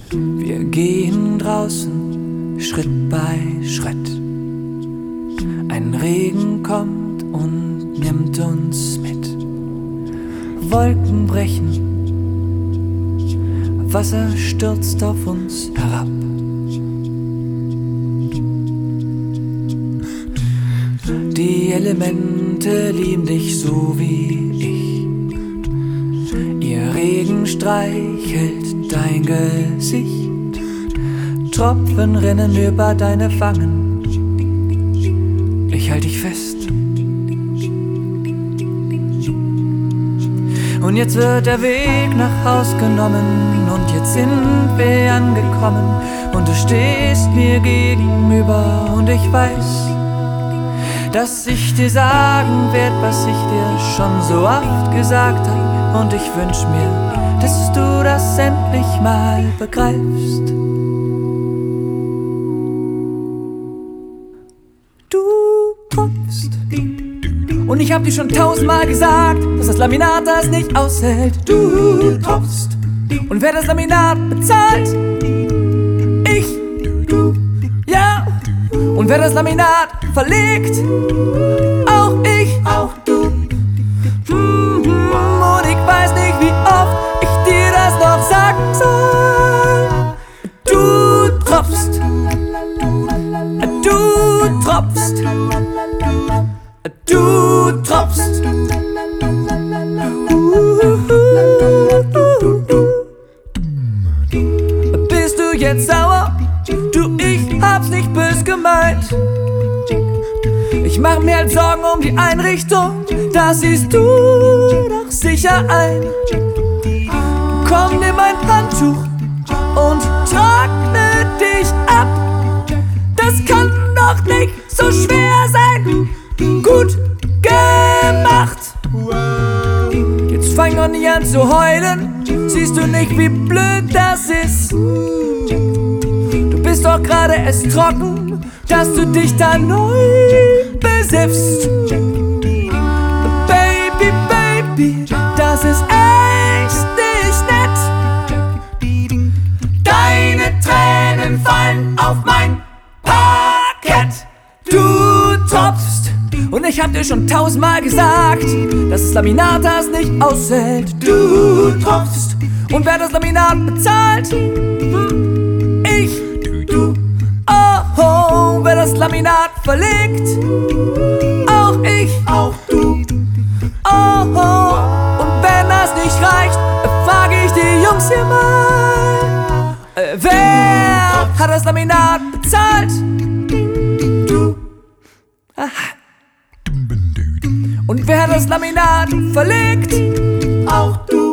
Wir gehen draußen Schritt bei Schritt. Ein Regen kommt und nimmt uns mit. Wolken brechen, Wasser stürzt auf uns herab. Die Elemente lieben dich so wie ich. Ihr Regen streichelt dein Gesicht. Tropfen rinnen über deine Wangen. Ich halte dich fest. Und jetzt wird der Weg nach Haus genommen. Und jetzt sind wir angekommen. Und du stehst mir gegenüber. Und ich weiß, dass ich dir sagen werd, was ich dir schon so oft gesagt hab. Und ich wünsch mir, dass du das endlich mal begreifst. Du tropfst. Und ich hab dir schon 1000-mal gesagt, dass das Laminat das nicht aushält. Du tropfst. Und wer das Laminat bezahlt? Ich. Du. Ja. Und wer das Laminat verlegt? Auch ich. Auch du. Und ich weiß nicht, wie oft ich dir das noch sagen soll. Du tropfst. Du tropfst. Du tropfst. Bist du jetzt sauer? Du, ich hab's nicht bös gemeint. Ich mach mir halt Sorgen um die Einrichtung, das siehst du doch sicher ein. Komm, nimm mein Handtuch und trockne dich ab. Das kann doch nicht so schwer sein. Gut gemacht. Jetzt fang doch nicht an zu heulen. Siehst du nicht, wie blöd das ist? Du bist doch gerade erst trocken, dass du dich da neu besiffst. Baby, Baby, das ist echt nicht nett. Deine Tränen fallen auf mein Parkett. Du tropfst. Und ich hab dir schon 1000-mal gesagt, dass das Laminat das nicht aushält. Du tropfst. Und wer das Laminat bezahlt? Ich. Du. Oh, wer das Laminat verlegt? Auch ich. Auch du. Oh, und wenn das nicht reicht, frage ich die Jungs hier mal. Wer hat das Laminat bezahlt? Du. Aha. Und wer hat das Laminat verlegt? Auch du.